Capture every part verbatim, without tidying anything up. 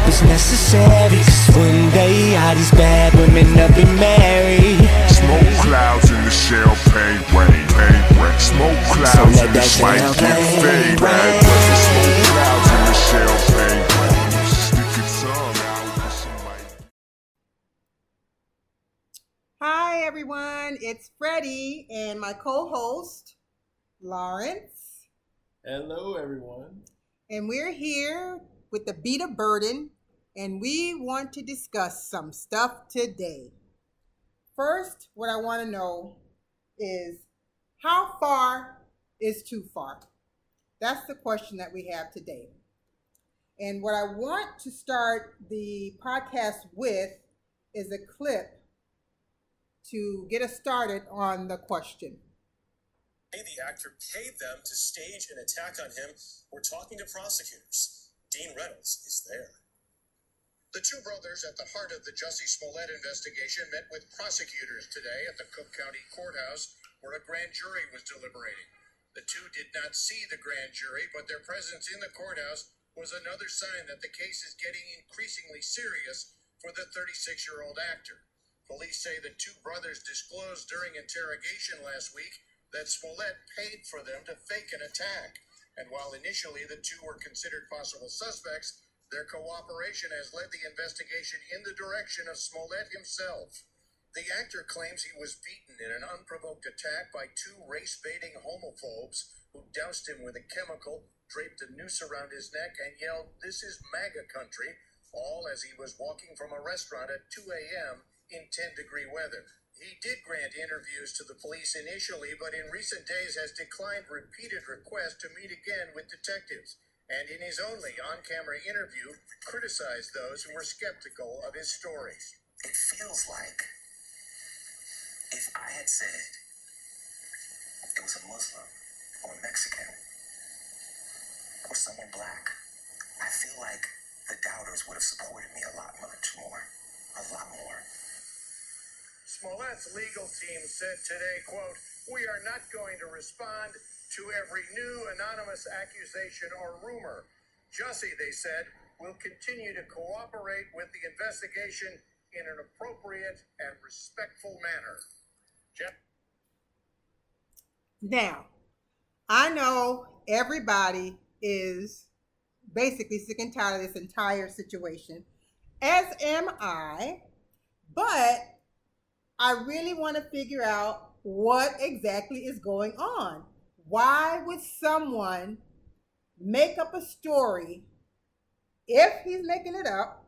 was necessary. Cause one day all these bad women up and married. Smoke clouds in the champagne rain, rain, rain. Smoke clouds So in the swank get fade, rain. Smoke clouds in the champagne rain. Stick your tongue out with somebody. Hi everyone, it's Freddie and my co-host Lawrence, Hello, everyone. and we're here with the Beat of Burden, and we want to discuss some stuff today. First, what I want to know is how far is too far? That's the question that we have today. And what I want to start the podcast with is a clip to get us started on the question. The actor paid them to stage an attack on him. We're talking to prosecutors. Dean Reynolds is there. The two brothers at the heart of the Jussie Smollett investigation met with prosecutors today at the Cook County Courthouse, where a grand jury was deliberating. The two did not see the grand jury, but their presence in the courthouse was another sign that the case is getting increasingly serious for the thirty-six-year-old actor. Police say the two brothers disclosed during interrogation last week that Smollett paid for them to fake an attack. And while initially the two were considered possible suspects, their cooperation has led the investigation in the direction of Smollett himself. The actor claims he was beaten in an unprovoked attack by two race-baiting homophobes who doused him with a chemical, draped a noose around his neck, and yelled, "This is MAGA country," all as he was walking from a restaurant at two a.m. in ten-degree weather. He did grant interviews to the police initially, but in recent days has declined repeated requests to meet again with detectives. And in his only on-camera interview, criticized those who were skeptical of his story. It feels like if I had said it was a Muslim or Mexican or someone black, I feel like the doubters would have supported me a lot much more, a lot more. Smollett's legal team said today, quote, "We are not going to respond to every new anonymous accusation or rumor. Jussie," they said, "will continue to cooperate with the investigation in an appropriate and respectful manner." Jeff? Now, I know everybody is basically sick and tired of this entire situation, as am I, but I really want to figure out what exactly is going on. Why would someone make up a story, if he's making it up,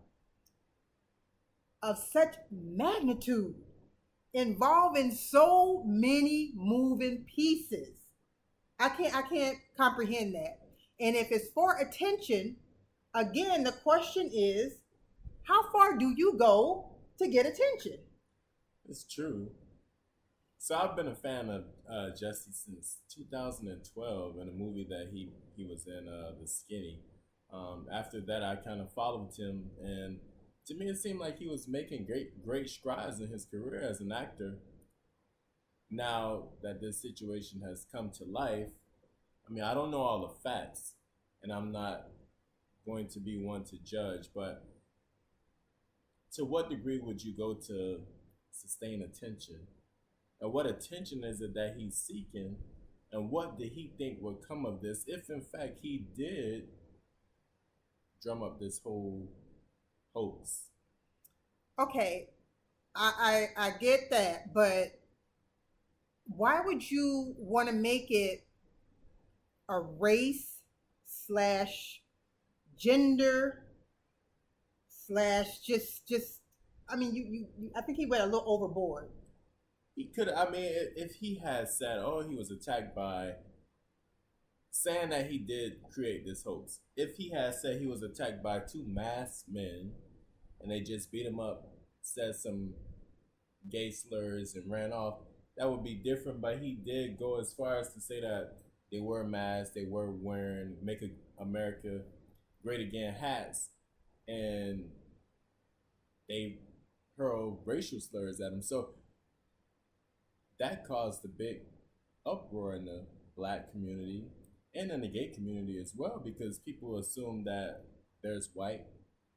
of such magnitude, involving so many moving pieces? I can't I can't comprehend that. And if it's for attention, again, the question is, how far do you go to get attention? It's true. So I've been a fan of uh, Jussie since two thousand twelve in a movie that he, he was in, uh, The Skinny. Um, after that, I kind of followed him, and to me, it seemed like he was making great great strides in his career as an actor. Now that this situation has come to life, I mean, I don't know all the facts, and I'm not going to be one to judge, but to what degree would you go to sustain attention? And what attention is it that he's seeking? And what did he think would come of this if, in fact, he did drum up this whole hoax? Okay, I, I, I get that, but why would you want to make it a race slash gender slash just just I mean, you, you, you I think he went a little overboard. He could, I mean, if he had said, oh, he was attacked by, saying that he did create this hoax, if he had said he was attacked by two masked men and they just beat him up, said some gay slurs and ran off, that would be different. But he did go as far as to say that they were masked, they were wearing Make America Great Again hats, and they hurled racial slurs at him. So that caused a big uproar in the black community and in the gay community as well, because people assume that there's white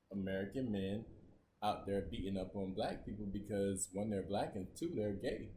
American men out there beating up on black people because one, they're black, and two, they're gay.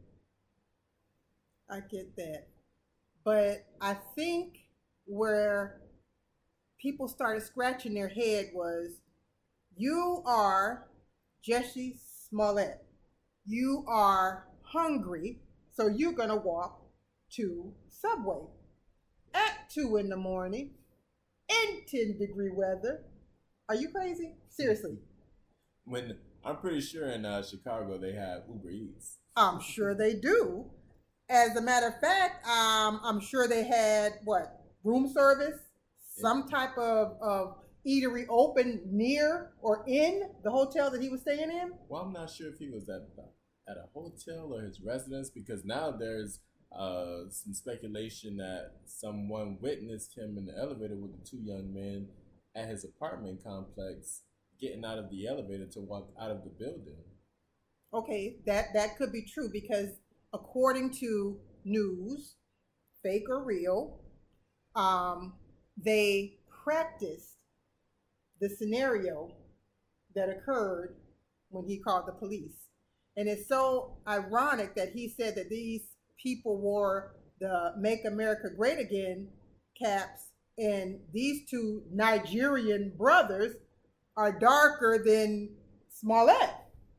I get that. But I think where people started scratching their head was, you are Jesse Smollett. You are hungry, so you're going to walk to Subway at two in the morning in ten degree weather. Are you crazy? Seriously. When I'm pretty sure in uh, Chicago they have Uber Eats. I'm sure they do. As a matter of fact, um, I'm sure they had, what, room service? Some type of, of eatery open near or in the hotel that he was staying in? Well, I'm not sure if he was at at a hotel or his residence, because now there's uh, some speculation that someone witnessed him in the elevator with the two young men at his apartment complex, getting out of the elevator to walk out of the building. Okay, that, that could be true, because according to news, fake or real, um, they practiced the scenario that occurred when he called the police. And it's so ironic that he said that these people wore the Make America Great Again caps, and these two Nigerian brothers are darker than Smollett.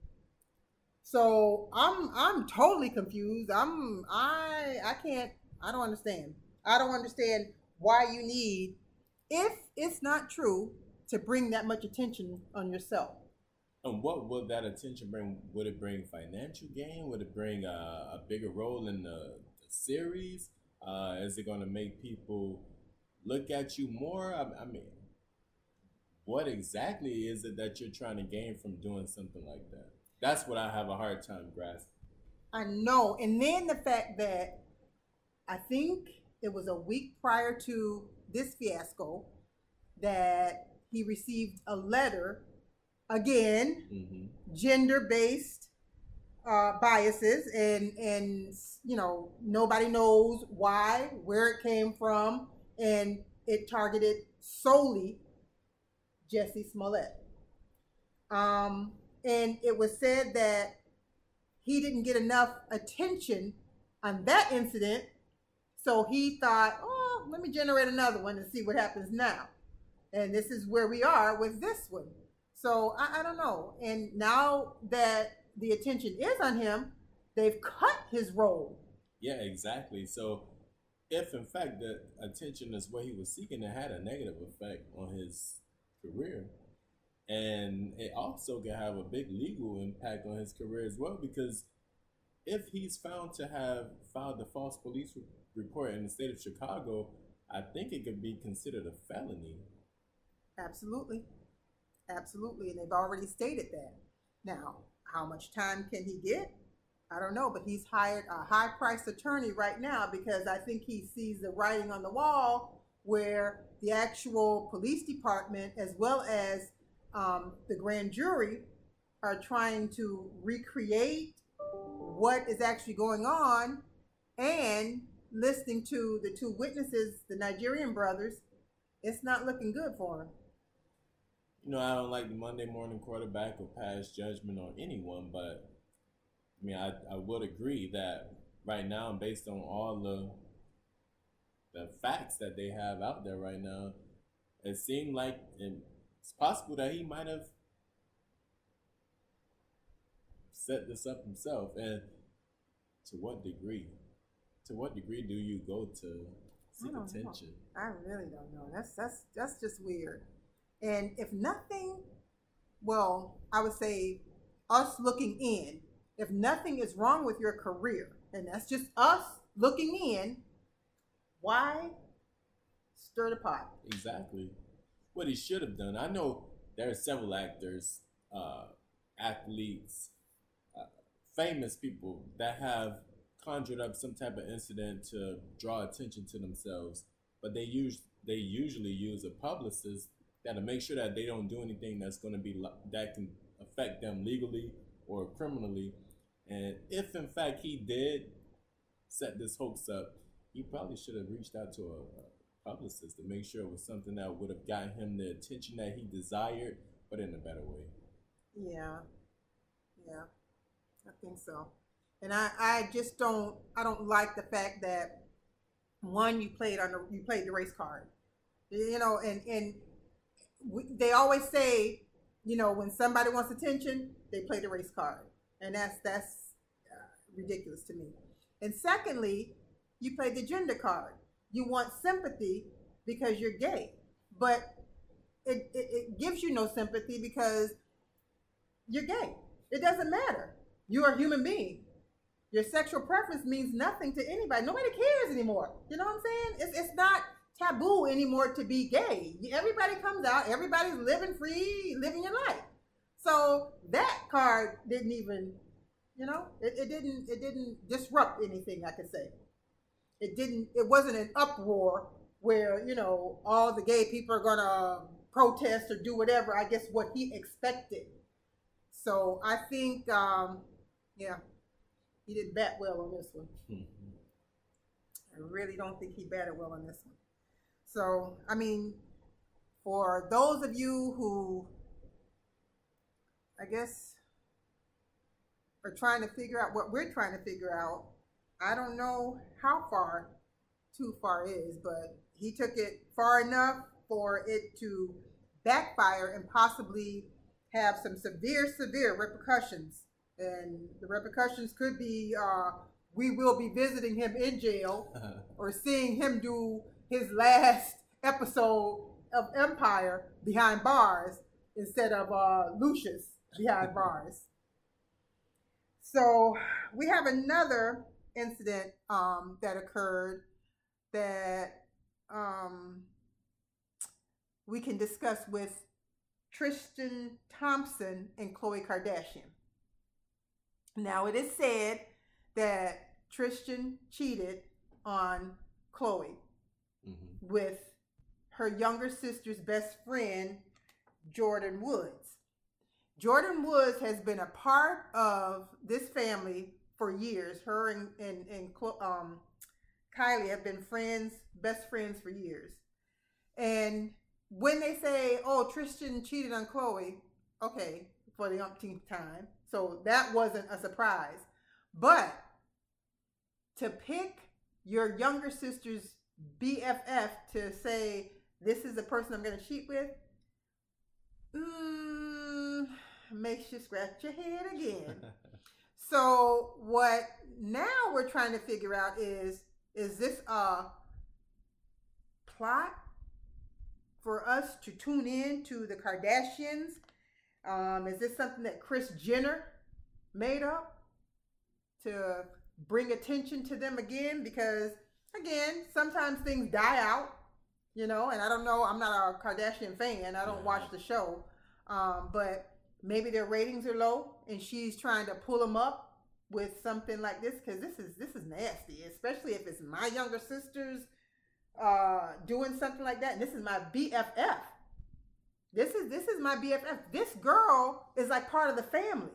So I'm I'm totally confused. I'm I I can't I don't understand. I don't understand why you need, if it's not true, to bring that much attention on yourself. And what would that attention bring? Would it bring financial gain? Would it bring a, a bigger role in the, the series? Uh, is it going to make people look at you more? I, I mean, what exactly is it that you're trying to gain from doing something like that? That's what I have a hard time grasping. I know. And then the fact that I think it was a week prior to this fiasco that he received a letter, again, mm-hmm. gender-based uh, biases, and, and, you know, nobody knows why, where it came from, and it targeted solely Jesse Smollett. Um, and it was said that he didn't get enough attention on that incident, so he thought, oh, let me generate another one and see what happens now. And this is where we are with this one. So I, I don't know. And now that the attention is on him, they've cut his role. Yeah, exactly. So if in fact the attention is what he was seeking, it had a negative effect on his career. And it also can have a big legal impact on his career as well, because if he's found to have filed a false police re- report in the state of Chicago, I think it could be considered a felony. Absolutely. Absolutely. And they've already stated that. Now, how much time can he get? I don't know, but he's hired a high-priced attorney right now, because I think he sees the writing on the wall where the actual police department, as well as um, the grand jury, are trying to recreate what is actually going on, and listening to the two witnesses, the Nigerian brothers, it's not looking good for him. You know, I don't like the Monday morning quarterback or pass judgment on anyone, but I mean, I, I would agree that right now, based on all the the facts that they have out there right now, it seemed like it's possible that he might have set this up himself. And to what degree? To what degree do you go to seek I attention? Know. I really don't know. That's that's that's just weird. And if nothing, well, I would say us looking in, if nothing is wrong with your career, and that's just us looking in, why stir the pot? Exactly. What he should have done. I know there are several actors, uh, athletes, uh, famous people that have conjured up some type of incident to draw attention to themselves, but they use they usually use a publicist that'll make sure that they don't do anything that's going to be that can affect them legally or criminally. And if in fact he did set this hoax up, he probably should have reached out to a, a publicist to make sure it was something that would have gotten him the attention that he desired, but in a better way. Yeah, yeah, I think so. And I, I just don't, I don't like the fact that one, you played on the, you played the race card, you know, and and we, they always say, you know, when somebody wants attention, they play the race card, and that's that's uh, ridiculous to me. And secondly, you play the gender card. You want sympathy because you're gay, but it, it, it gives you no sympathy because you're gay. It doesn't matter. You're a human being. Your sexual preference means nothing to anybody. Nobody cares anymore. You know what I'm saying? It's, it's not taboo anymore to be gay. Everybody comes out. Everybody's living free, living your life. So that card didn't even, you know, it, it didn't it didn't disrupt anything, I could say. It didn't. It wasn't an uproar where, you know, all the gay people are gonna protest or do whatever. I guess what he expected. So I think, um, yeah. He didn't bat well on this one. I really don't think he batted well on this one. So, I mean, for those of you who, I guess, are trying to figure out what we're trying to figure out, I don't know how far too far is, but he took it far enough for it to backfire and possibly have some severe, severe repercussions. And the repercussions could be uh, we will be visiting him in jail or seeing him do his last episode of Empire behind bars instead of uh, Lucius behind bars. So we have another incident um, that occurred that um, we can discuss with Tristan Thompson and Khloe Kardashian. Now, it is said that Tristan cheated on Khloe mm-hmm. with her younger sister's best friend, Jordyn Woods. Jordyn Woods has been a part of this family for years. Her and, and, and um, Kylie have been friends, best friends for years. And when they say, oh, Tristan cheated on Khloe, okay, for the umpteenth time. So that wasn't a surprise. But to pick your younger sister's B F F to say, this is the person I'm going to cheat with, mm, makes you scratch your head again. So what now we're trying to figure out is, is this a plot for us to tune in to the Kardashians? Um, is this something that Kris Jenner made up to bring attention to them again? Because, again, sometimes things die out, you know, and I don't know. I'm not a Kardashian fan. I don't watch the show. Um, but maybe their ratings are low and she's trying to pull them up with something like this, because this is, this is nasty, especially if it's my younger sister's uh, doing something like that. And this is my B F F. This is this is my B F F. This girl is like part of the family.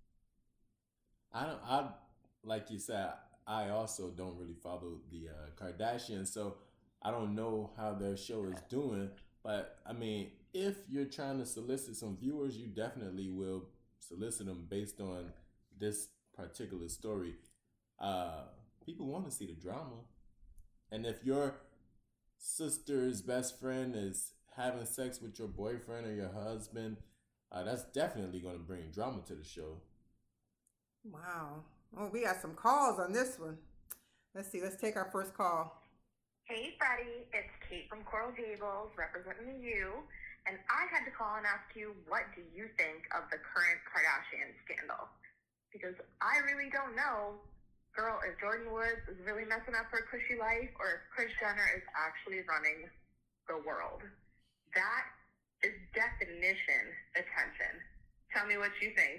I don't. I like you said. I also don't really follow the uh, Kardashians, so I don't know how their show is doing. But I mean, if you're trying to solicit some viewers, you definitely will solicit them based on this particular story. Uh, people want to see the drama, and if your sister's best friend is having sex with your boyfriend or your husband, uh, that's definitely going to bring drama to the show. Wow. Oh, we got some calls on this one. Let's see. Let's take our first call. Hey, Freddie. It's Kate from Coral Gables representing you. And I had to call and ask you, what do you think of the current Kardashian scandal? Because I really don't know, girl, if Jordyn Woods is really messing up her cushy life or if Kris Jenner is actually running the world. That is definition attention. Tell me what you think.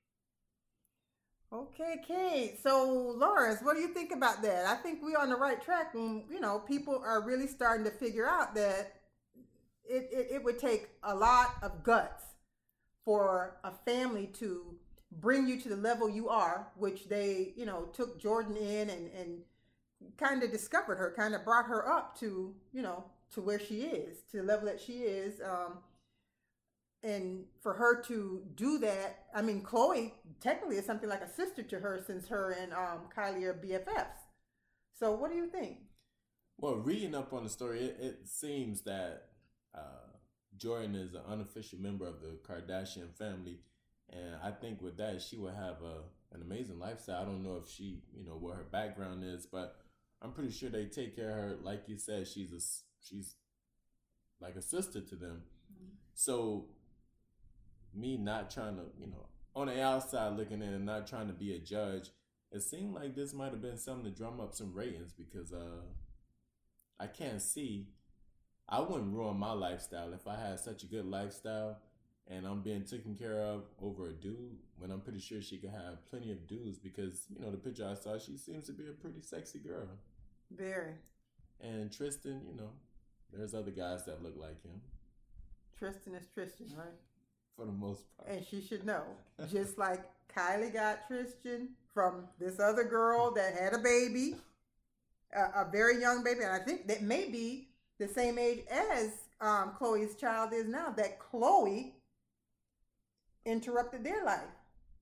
Okay, Kate. So, Lawrence, what do you think about that? I think we're on the right track when, you know, people are really starting to figure out that it, it, it would take a lot of guts for a family to bring you to the level you are, which they, you know, took Jordyn in and, and kind of discovered her, kind of brought her up to, you know, to where she is, to the level that she is. Um, and for her to do that, I mean, Khloe technically is something like a sister to her since her and um, Kylie are B F Fs. So what do you think? Well, reading up on the story, it, it seems that uh, Jordan is an unofficial member of the Kardashian family. And I think with that, she would have a an amazing lifestyle. I don't know if she, you know, what her background is, but I'm pretty sure they take care of her. Like you said, she's a, she's like a sister to them. Mm-hmm. So me not trying to, you know, on the outside looking in and not trying to be a judge, it seemed like this might have been something to drum up some ratings because uh, I can't see, I wouldn't ruin my lifestyle if I had such a good lifestyle and I'm being taken care of over a dude when I'm pretty sure she could have plenty of dudes because, you know, the picture I saw, she seems to be a pretty sexy girl. Very. And Tristan, you know, there's other guys that look like him. Tristan is Tristan, right? For the most part. And she should know. Just like Kylie got Tristan from this other girl that had a baby, a, a very young baby. And I think that may be the same age as um, Khloe's child is now, that Khloe interrupted their life.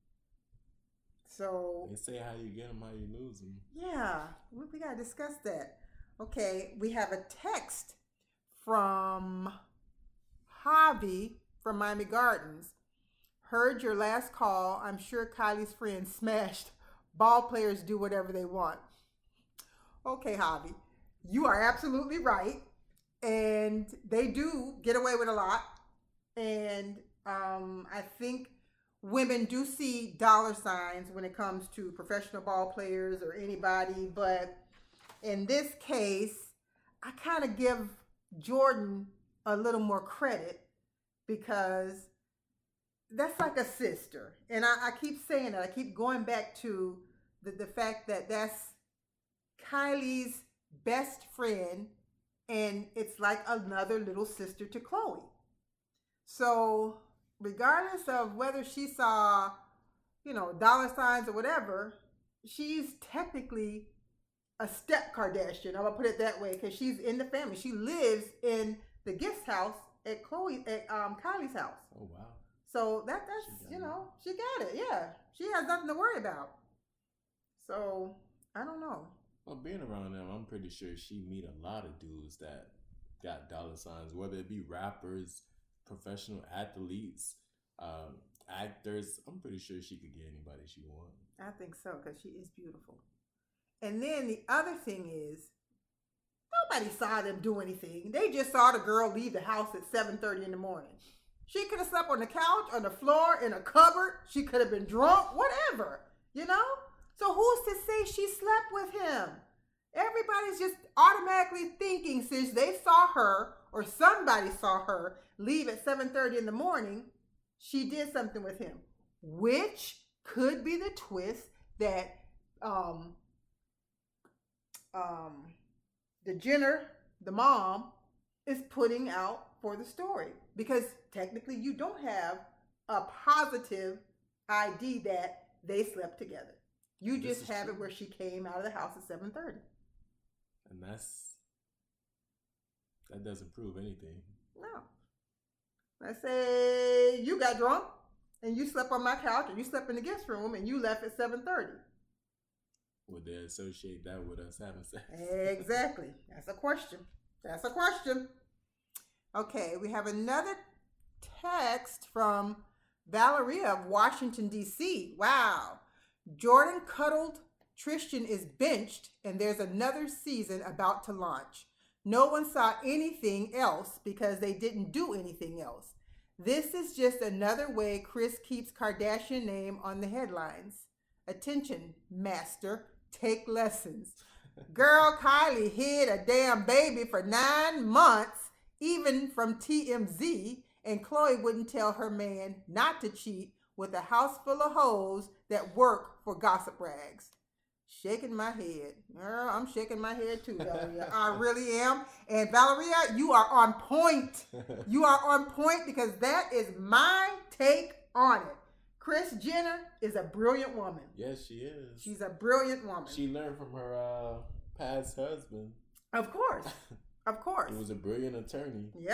So they say how you get them, how you lose them. Yeah, we, we got to discuss that. Okay, we have a text from Javi from Miami Gardens. Heard your last call. I'm sure Kylie's friend smashed. Ball players do whatever they want. Okay, Javi, you are absolutely right. And they do get away with a lot. And um, I think women do see dollar signs when it comes to professional ball players or anybody. But in this case, I kind of give Jordan a little more credit because that's like a sister. And I, I keep saying that. I keep going back to the, the fact that that's Kylie's best friend, and it's like another little sister to Khloe. So regardless of whether she saw, you know, dollar signs or whatever, she's technically a step Kardashian. I'm gonna put it that way because she's in the family. She lives in the guest house at Khloe at um, Kylie's house. Oh wow! So that that's you know it. She got it. Yeah, she has nothing to worry about. So I don't know. Well, being around them, I'm pretty sure she meet a lot of dudes that got dollar signs, whether it be rappers, professional athletes, um, actors. I'm pretty sure she could get anybody she wants. I think so because she is beautiful. And then the other thing is, nobody saw them do anything. They just saw the girl leave the house at seven thirty in the morning. She could have slept on the couch, on the floor, in a cupboard. She could have been drunk, whatever, you know? So who's to say she slept with him? Everybody's just automatically thinking since they saw her or somebody saw her leave at seven thirty in the morning, she did something with him, which could be the twist that um, um, the Jenner, the mom, is putting out for the story. Because technically you don't have a positive I D that they slept together. You just have true. It where she came out of the house at seven thirty. And that's, that doesn't prove anything. No. Let's say you got drunk and you slept on my couch or you slept in the guest room and you left at seven thirty. Would they associate that with us having sex? Exactly. That's a question. That's a question. Okay, we have another text from Valeria of Washington, D C. Wow. Jordan cuddled Tristan is benched and there's another season about to launch. No one saw anything else because they didn't do anything else. This is just another way Kris keeps Kardashian name on the headlines. Attention, master, take lessons. Girl, Kylie hid a damn baby for nine months, even from T M Z, and Khloe wouldn't tell her man not to cheat with a house full of hoes that work for gossip rags. Shaking my head. Girl, I'm shaking my head too, Valeria. I really am. And Valeria, you are on point. You are on point because that is my take on it. Kris Jenner is a brilliant woman. Yes, she is. She's a brilliant woman. She learned from her uh, past husband. Of course. Of course. He was a brilliant attorney. Yep.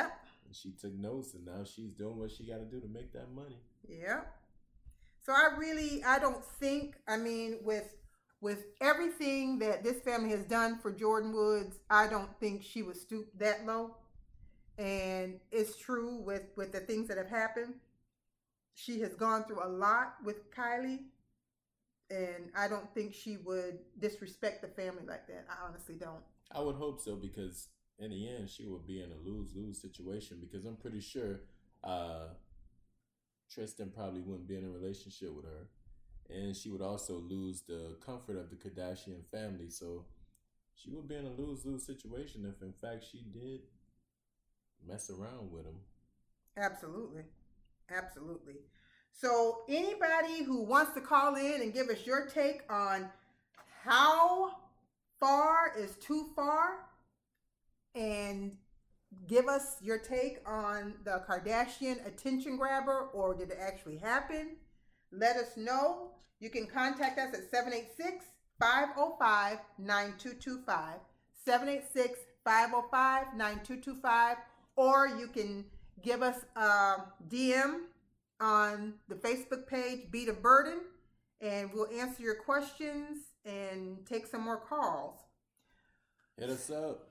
And she took notes, and now she's doing what she got to do to make that money. Yeah. So I really, I don't think, I mean, with with everything that this family has done for Jordyn Woods, I don't think she would stoop that low. And it's true with, with the things that have happened. She has gone through a lot with Kylie. And I don't think she would disrespect the family like that. I honestly don't. I would hope so, because in the end, she would be in a lose-lose situation, because I'm pretty sure uh, Tristan probably wouldn't be in a relationship with her. And she would also lose the comfort of the Kardashian family. So she would be in a lose-lose situation if, in fact, she did mess around with him. Absolutely. Absolutely. So anybody who wants to call in and give us your take on how far is too far, and give us your take on the Kardashian attention grabber, or did it actually happen? Let us know. You can contact us at seven eight six, five oh five, nine two two five, seven eight six, five oh five, nine two two five, or you can give us a D M on the Facebook page, Beat a Burden, and we'll answer your questions and take some more calls. Hit us up.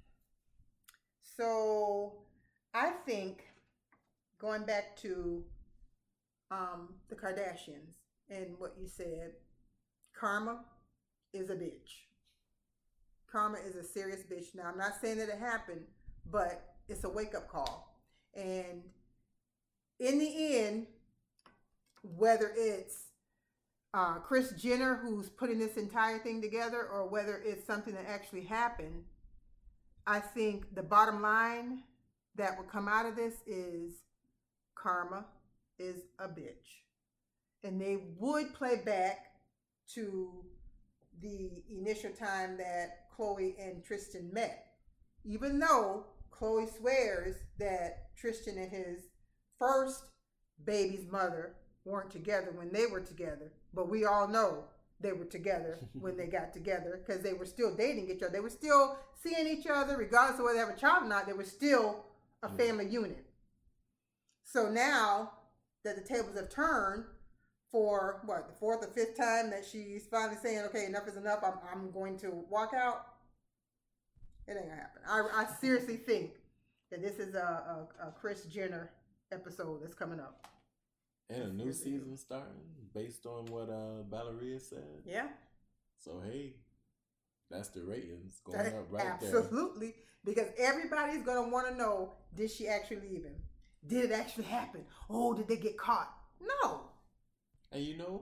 So I think, going back to um, the Kardashians and what you said, karma is a bitch. Karma is a serious bitch. Now, I'm not saying that it happened, but it's a wake-up call. And in the end, whether it's uh, Kris Jenner who's putting this entire thing together, or whether it's something that actually happened, I think the bottom line that would come out of this is karma is a bitch. And they would play back to the initial time that Khloe and Tristan met. Even though Khloe swears that Tristan and his first baby's mother weren't together when they were together. But we all know they were together when they got together, because they were still dating each other. They were still seeing each other, regardless of whether they have a child or not. They were still a family unit. So now that the tables have turned for, what, the fourth or fifth time that she's finally saying, okay, enough is enough, I'm, I'm going to walk out, it ain't gonna happen. I, I seriously think that this is a, a, a Kris Jenner episode that's coming up. And a new season starting based on what uh, Valeria said. Yeah. So, hey, that's the ratings going up right Absolutely. there. Absolutely. Because everybody's going to want to know, did she actually leave him? Did it actually happen? Oh, did they get caught? No. And you know,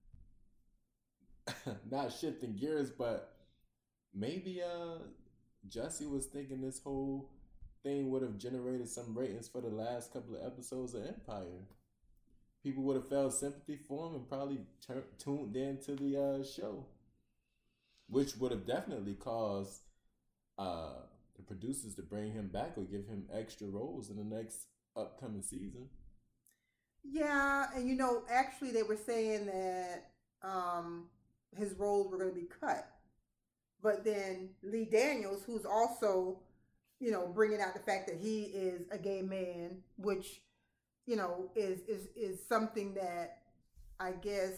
not shifting gears, but maybe uh, Jussie was thinking this whole thing would have generated some ratings for the last couple of episodes of Empire. People would have felt sympathy for him and probably tur- tuned into the uh, show, which would have definitely caused uh, the producers to bring him back or give him extra roles in the next upcoming season. Yeah, and you know, actually they were saying that um, his roles were going to be cut. But then Lee Daniels, who's also, you know, bringing out the fact that he is a gay man, which, you know, is is is something that I guess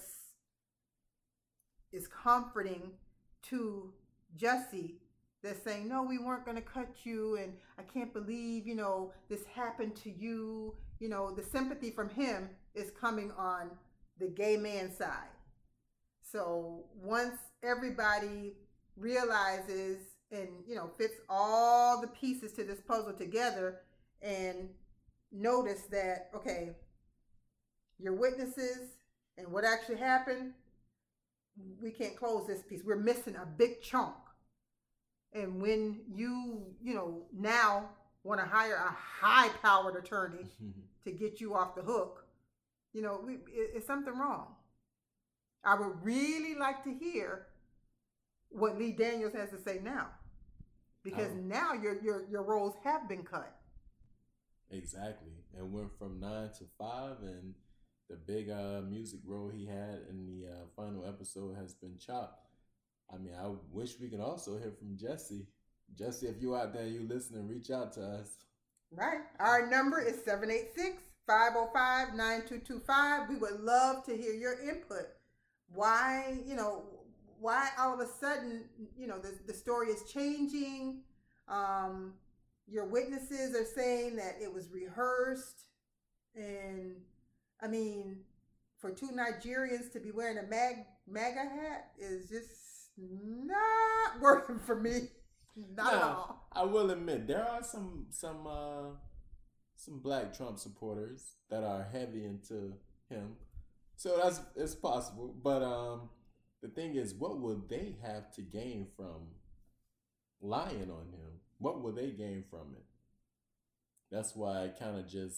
is comforting to Jussie. They're saying, no, we weren't going to cut you, and I can't believe, you know, this happened to you. You know, the sympathy from him is coming on the gay man side. So once everybody realizes and, you know, fits all the pieces to this puzzle together and notice that, okay, your witnesses and what actually happened, we can't close this piece. We're missing a big chunk. And when you, you know, now want to hire a high-powered attorney to get you off the hook, you know, we, it, it's something wrong. I would really like to hear what Lee Daniels has to say now, because oh. now your your your roles have been cut. Exactly, and went from nine to five, and the big uh, music role he had in the uh, final episode has been chopped. I mean, I wish we could also hear from Jussie. Jussie, if you out there, you listening, reach out to us. Right. Our number is seven eight six, five oh five, nine two two five. We would love to hear your input. Why, you know, why all of a sudden, you know, the, the story is changing. Um, your witnesses are saying that it was rehearsed. And, I mean, for two Nigerians to be wearing a mag, MAGA hat is just not working for me. Not at all. I will admit there are some some uh, some black Trump supporters that are heavy into him, so that's it's possible. But um, the thing is, what would they have to gain from lying on him? What would they gain from it? That's why it kind of just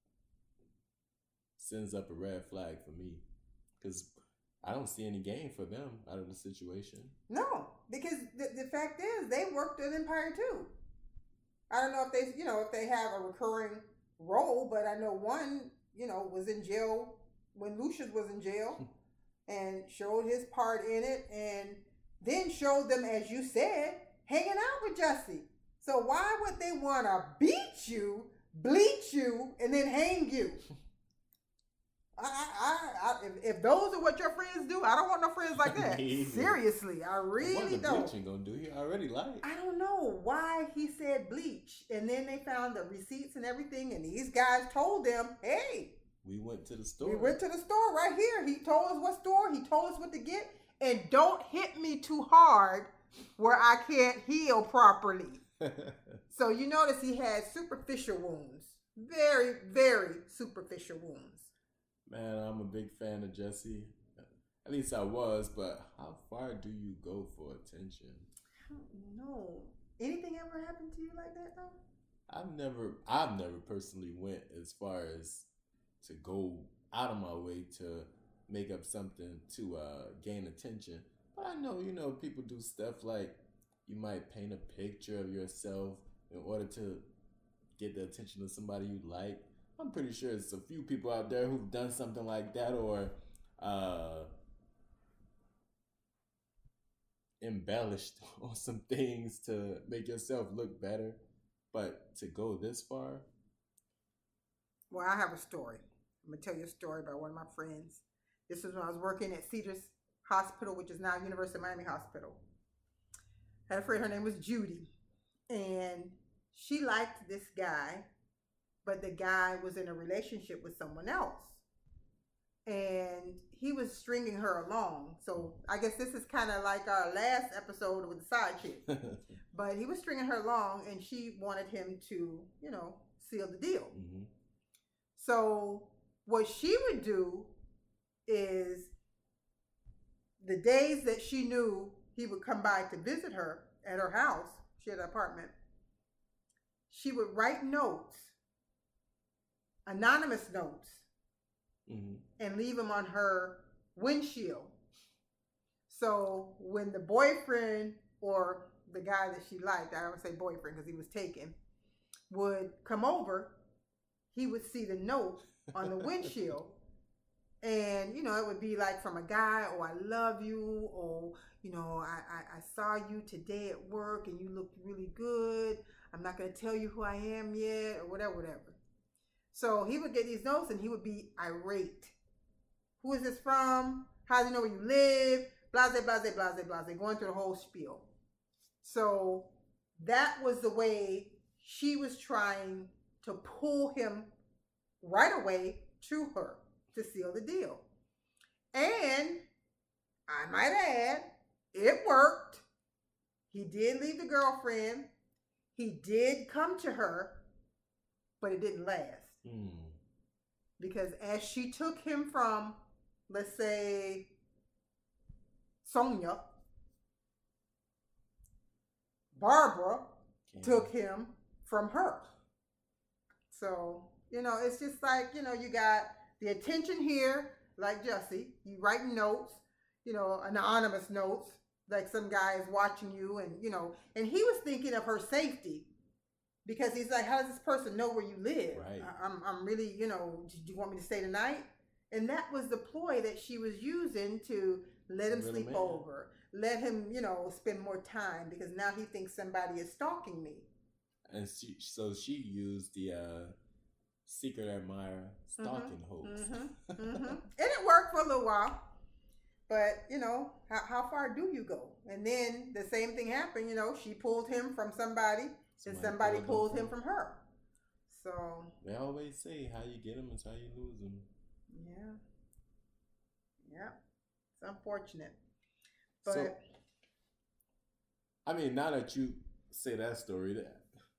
sends up a red flag for me, because I don't see any gain for them out of the situation. No, because the, the fact is they worked at Empire too. I don't know if they, you know, if they have a recurring role, but I know one, you know, was in jail when Lucius was in jail and showed his part in it, and then showed them, as you said, hanging out with Jussie. So why would they want to beat you, bleach you, and then hang you? I, I, I, if, if those are what your friends do, I don't want no friends like that. Seriously, I really what the don't. bleaching gonna do? He already lied. I don't know why he said bleach, and then they found the receipts and everything, and these guys told them, "Hey, we went to the store. We went to the store right here. He told us what store. He told us what to get, and don't hit me too hard where I can't heal properly." So you notice he had superficial wounds, very, very superficial wounds. Man, I'm a big fan of Jussie. At least I was, but how far do you go for attention? I don't know. Anything ever happened to you like that though? I've never, I've never personally went as far as to go out of my way to make up something to uh, gain attention. But I know, you know, people do stuff like you might paint a picture of yourself in order to get the attention of somebody you like. I'm pretty sure there's a few people out there who've done something like that, or uh, embellished on some things to make yourself look better. But to go this far? Well, I have a story. I'm going to tell you a story about one of my friends. This was when I was working at Cedars Hospital, which is now University of Miami Hospital. I had a friend, her name was Judy. And she liked this guy, but the guy was in a relationship with someone else. And he was stringing her along. So I guess this is kind of like our last episode with the side chick. But he was stringing her along, and she wanted him to, you know, seal the deal. Mm-hmm. So what she would do is the days that she knew he would come by to visit her at her house, she had an apartment, she would write notes, anonymous notes, mm-hmm. and leave them on her windshield. So when the boyfriend or the guy that she liked, I don't say boyfriend because he was taken, would come over, he would see the note on the windshield. And, you know, it would be like from a guy, "Oh, I love you," or, you know, I, I, I saw you today at work and you looked really good. I'm not going to tell you who I am yet, or whatever, whatever. So he would get these notes and he would be irate. Who is this from? How does he know where you live? Blase, blase, blase, blase, going through the whole spiel. So that was the way she was trying to pull him right away to her to seal the deal. And I might add, it worked. He did leave the girlfriend. He did come to her, but it didn't last. Mm. Because as she took him from, let's say, Sonia, Barbara yeah. took him from her. So, you know, it's just like, you know, you got the attention here, like Jussie, you write notes, you know, anonymous notes, like some guy is watching you, and, you know, and he was thinking of her safety because he's like, how does this person know where you live? Right. I, I'm, I'm really, you know, do you want me to stay tonight? And that was the ploy that she was using to let him sleep over, let him, you know, spend more time, because now he thinks somebody is stalking me. and she, so she used the uh, secret admirer stalking mm-hmm, hoax. Mm-hmm, mm-hmm. And it worked for a little while. But, you know, how, how far do you go? And then the same thing happened, you know, she pulled him from somebody, and somebody pulled him from her. So. They always say how you get them is how you lose them. Yeah. Yeah. It's unfortunate. But. So, I mean, now that you say that story, that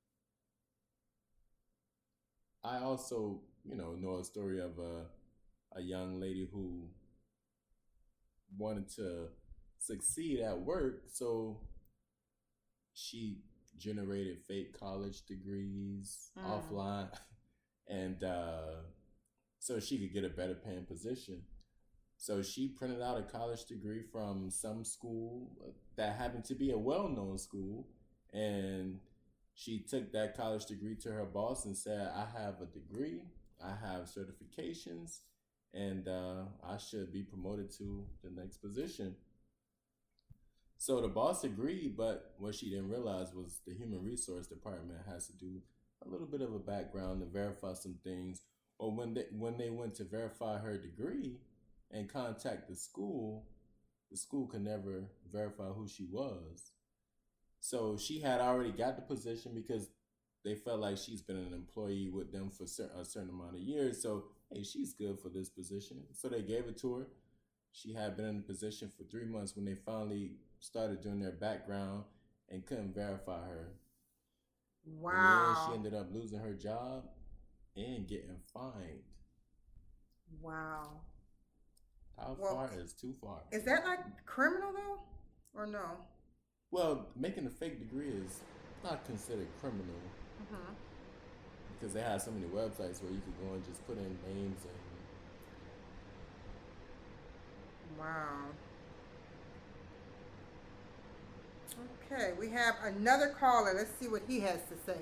I also, you know, know a story of a, a young lady who wanted to succeed at work, so she generated fake college degrees mm. offline, and uh, so she could get a better paying position. So she printed out a college degree from some school that happened to be a well-known school, and she took that college degree to her boss and said, I have a degree, I have certifications, and uh, I should be promoted to the next position. So the boss agreed, but what she didn't realize was the human resource department has to do a little bit of a background to verify some things. Or when they when they went to verify her degree and contact the school, the school could never verify who she was. So she had already got the position because they felt like she's been an employee with them for a certain amount of years. So, hey, she's good for this position. So they gave it to her. She had been in the position for three months when they finally started doing their background and couldn't verify her. Wow. And then she ended up losing her job and getting fined. Wow. How well, far is too far? Is that like criminal though? Or no? Well, making a fake degree is not considered criminal. Mm-hmm. Because they have so many websites where you could go and just put in names and. Wow. Okay, we have another caller. Let's see what he has to say.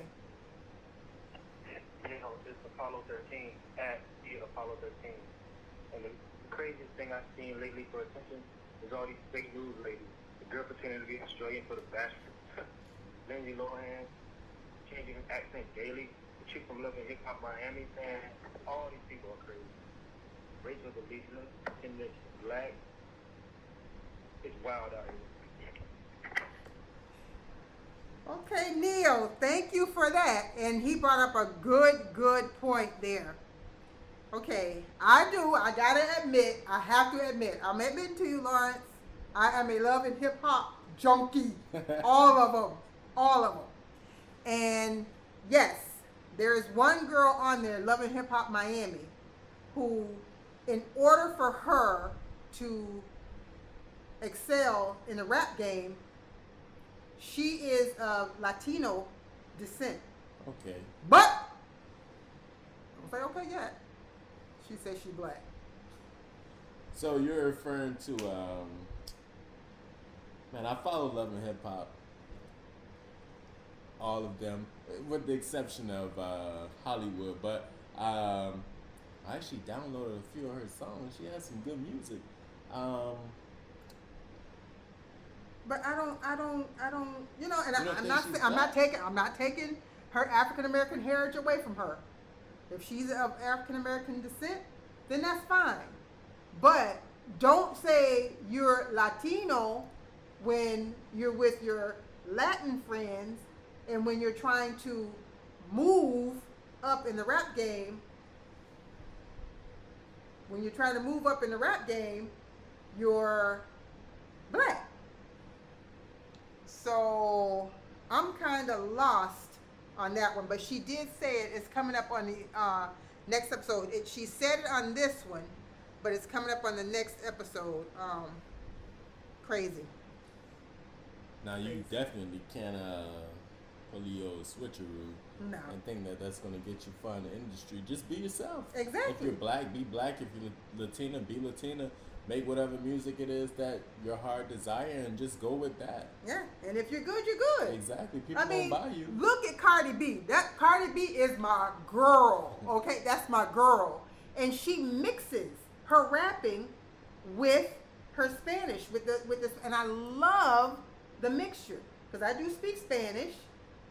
You know, it's Apollo thirteen, at the Apollo thirteen. And the craziest thing I've seen lately for attention is all these fake news ladies. The girl pretending to be Australian for the fashion. Lindsay Lohan changing her accent daily. The chick from Love and Hip Hop Miami, man. All these people are crazy. Rachel Delisa, in this black. It's wild out here. Okay, Neil, thank you for that. And he brought up a good, good point there. Okay, I do, I gotta admit, I have to admit, I'm admitting to you, Lawrence, I am a Love and Hip Hop junkie. All of them, all of them. And yes, there is one girl on there, Love and Hip Hop Miami, who, in order for her to excel in the rap game, she is of Latino descent. Okay. But, don't say okay yet. She says she's black. So you're referring to, um, man, I follow Love and Hip Hop. All of them, with the exception of uh, Hollywood. But um, I actually downloaded a few of her songs. She has some good music. Um, But I don't, I don't, I don't, you know, and you I, I'm not, I'm not taking, I'm not taking her African American heritage away from her. If she's of African American descent, then that's fine. But don't say you're Latino when you're with your Latin friends and when you're trying to move up in the rap game. When you're trying to move up in the rap game, you're black. So I'm kind of lost on that one, but she did say it. It's coming up on the uh, next episode. It, she said it on this one, but it's coming up on the next episode. Um, crazy. Now you crazy. definitely can't uh, pull your switcheroo No. and think that that's going to get you far in the industry. Just be yourself. Exactly. If you're black, be black. If you're Latina, be Latina. Make whatever music it is that your heart desire and just go with that. Yeah, and if you're good, you're good. Exactly. People I mean, won't buy you. Look at Cardi B. That Cardi B is my girl. Okay, that's my girl, and she mixes her rapping with her Spanish, with the with this, and I love the mixture because I do speak Spanish,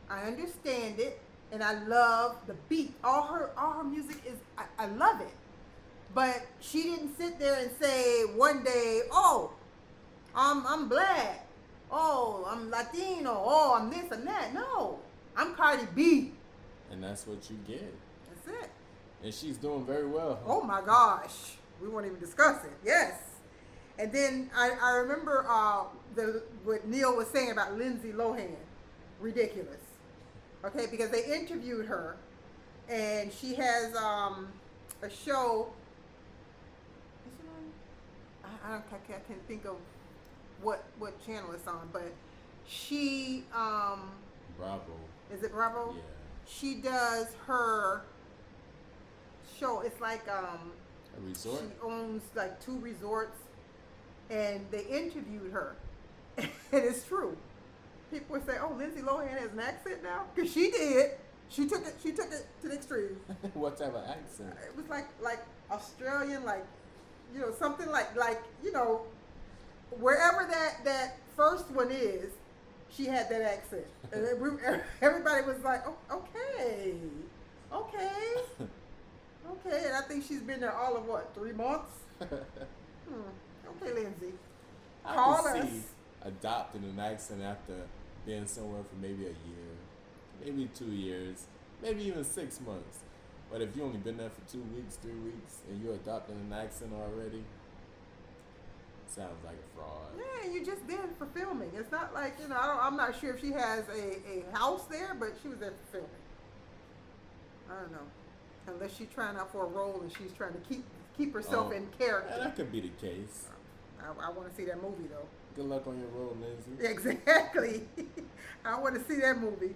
I understand it, and I love the beat. All her all her music is I, I love it. But she didn't sit there and say one day, "Oh, I'm I'm black. Oh, I'm Latino. Oh, I'm this and that." No, I'm Cardi B. And that's what you get. That's it. And she's doing very well. Oh my gosh, we won't even discuss it. Yes. And then I, I remember uh, the what Neil was saying about Lindsay Lohan. Ridiculous. Okay, because they interviewed her, and she has um, a show. Is it on? I, I, don't, I can't I can't think of what what channel it's on, but she um, Bravo. Is it Bravo? Yeah. She does her show. It's like um, a resort. She owns like two resorts, and they interviewed her, and it's true. People would say, "Oh, Lindsay Lohan has an accent now," because she did. She took it. She took it to the extreme. What type of accent? It was like like Australian, like you know something like like you know wherever that that first one is, she had that accent, and then we, everybody was like, oh, "Okay, okay, okay." And I think she's been there all of what three months. hmm. Okay, Lindsay, I call can us. see adopting an accent after being somewhere for maybe a year, maybe two years, maybe even six months. But if you only been there for two weeks, three weeks, and you're adopting an accent already, sounds like a fraud. Yeah, you just did for filming. It's not like, you know, I don't, I'm not sure if she has a, a house there, but she was there for filming. I don't know. Unless she's trying out for a role and she's trying to keep keep herself Oh, in character. yeah, that could be the case. I, I want to see that movie, though. Good luck on your role, Lindsay. Exactly. I want to see that movie.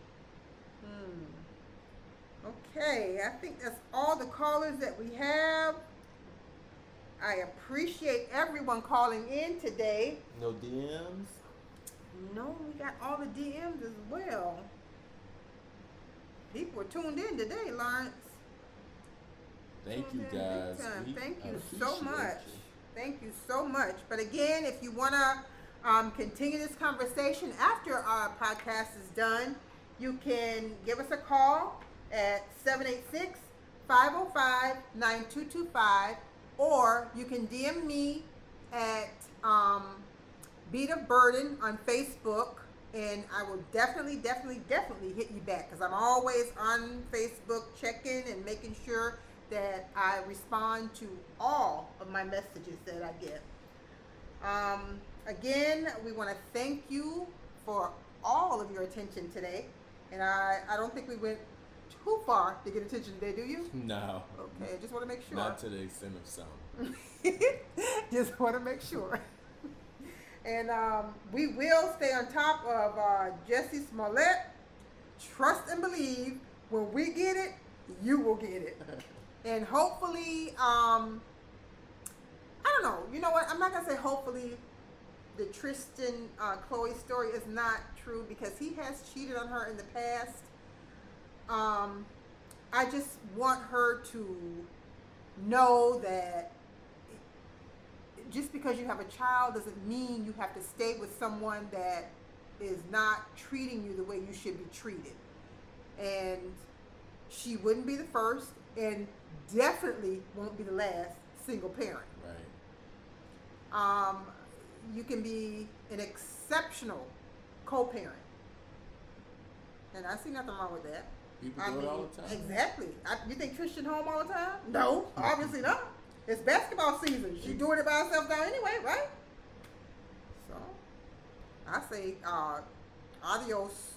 Hmm. Okay, I think that's all the callers that we have. I appreciate everyone calling in today. No D Ms? No, we got all the D Ms as well. People are tuned in today, Lawrence. Thank Tuned you, in big guys. time. We Thank you so appreciate much. you. Thank you so much. But again, if you want to um, continue this conversation after our podcast is done, you can give us a call at seven eight six, five oh five, nine two two five, or you can D M me at um, Beat of Burden on Facebook, and I will definitely, definitely, definitely hit you back, because I'm always on Facebook checking and making sure that I respond to all of my messages that I get. Um, again, we want to thank you for all of your attention today. And I, I don't think we went too far to get attention today, do you? No. Okay, I just want to make sure. Not to the extent of some. Just want to make sure. And um, we will stay on top of uh, Jussie Smollett. Trust and believe, when we get it, you will get it. And hopefully, um, I don't know. You know what? I'm not going to say hopefully the Tristan uh, Chloe story is not true, because he has cheated on her in the past. Um, I just want her to know that just because you have a child doesn't mean you have to stay with someone that is not treating you the way you should be treated. And she wouldn't be the first, and definitely won't be the last single parent. Right. Um, you can be an exceptional co-parent, and I see nothing wrong with that. People I do it mean, all the time. exactly. I, you think Tristan home all the time? No, obviously not. It's basketball season. She's doing it by herself now anyway, right? So, I say, uh, adios.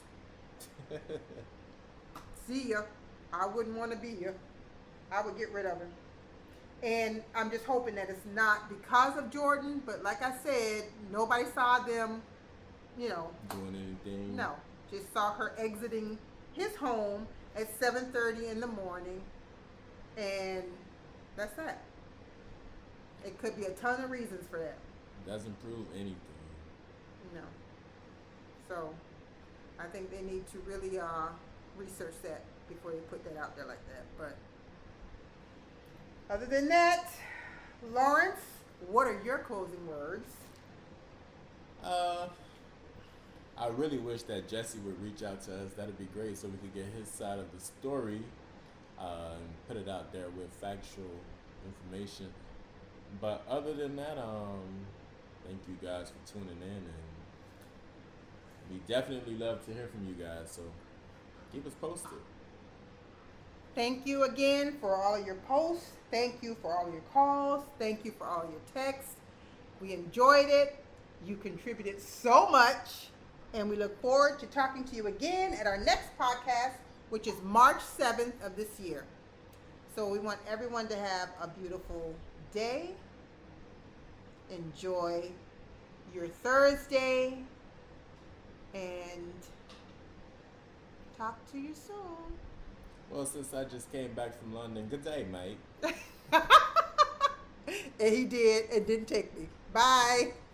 See ya. I wouldn't want to be here. I would get rid of him. And I'm just hoping that it's not because of Jordan, but like I said, nobody saw them, you know, Doing anything? no. Just saw her exiting his home at seven thirty in the morning, and that's that. It could be a ton of reasons for that. Doesn't prove anything. No. So, I think they need to really uh, research that before they put that out there like that. But other than that, Lawrence, what are your closing words? Uh, I really wish that Jesse would reach out to us. That'd be great, so we could get his side of the story uh, and put it out there with factual information. But other than that, um, thank you guys for tuning in, and we definitely love to hear from you guys. So keep us posted. Thank you again for all your posts. Thank you for all your calls. Thank you for all your texts. We enjoyed it. You contributed so much. And we look forward to talking to you again at our next podcast, which is March seventh of this year. So we want everyone to have a beautiful day. Enjoy your Thursday. And talk to you soon. Well, since I just came back from London, good day, mate. And he did and didn't take me. Bye.